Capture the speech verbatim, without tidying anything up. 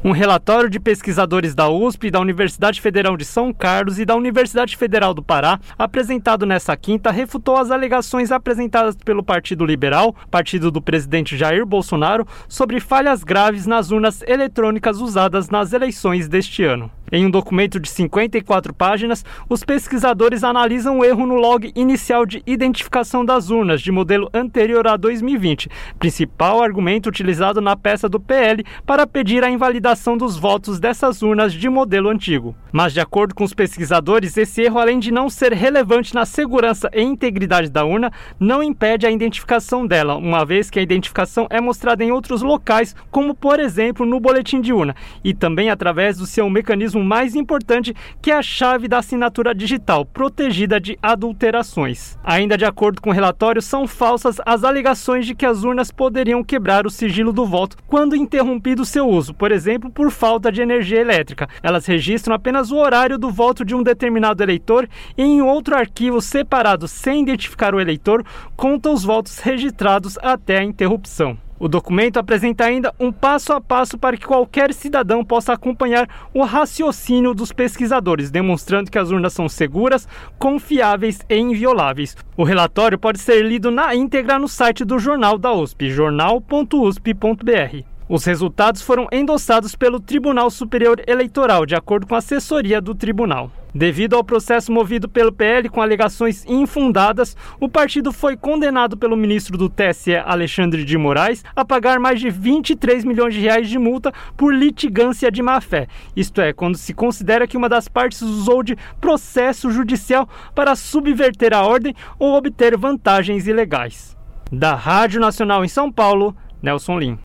Um relatório de pesquisadores da U S P, da Universidade Federal de São Carlos e da Universidade Federal do Pará, apresentado nesta quinta, refutou as alegações apresentadas pelo Partido Liberal, partido do presidente Jair Bolsonaro, sobre falhas graves nas urnas eletrônicas usadas nas eleições deste ano. Em um documento de cinquenta e quatro páginas, os pesquisadores analisam o erro no log inicial de identificação das urnas de modelo anterior a dois mil e vinte, principal argumento utilizado na peça do P L para pedir a invalidação dos votos dessas urnas de modelo antigo. Mas, de acordo com os pesquisadores, esse erro, além de não ser relevante na segurança e integridade da urna, não impede a identificação dela, uma vez que a identificação é mostrada em outros locais, como, por exemplo, no boletim de urna, e também através do seu mecanismo mais importante, que é a chave da assinatura digital, protegida de adulterações. Ainda de acordo com o relatório, são falsas as alegações de que as urnas poderiam quebrar o sigilo do voto quando interrompido seu uso, por exemplo, por falta de energia elétrica. Elas registram apenas o horário do voto de um determinado eleitor e em outro arquivo separado sem identificar o eleitor, conta os votos registrados até a interrupção. O documento apresenta ainda um passo a passo para que qualquer cidadão possa acompanhar o raciocínio dos pesquisadores, demonstrando que as urnas são seguras, confiáveis e invioláveis. O relatório pode ser lido na íntegra no site do Jornal da U S P, jornal ponto u s p ponto b r. Os resultados foram endossados pelo Tribunal Superior Eleitoral, de acordo com a assessoria do tribunal. Devido ao processo movido pelo P L com alegações infundadas, o partido foi condenado pelo ministro do T S E, Alexandre de Moraes, a pagar mais de vinte e três milhões de reais de multa por litigância de má-fé. Isto é, quando se considera que uma das partes usou de processo judicial para subverter a ordem ou obter vantagens ilegais. Da Rádio Nacional em São Paulo, Nelson Lim.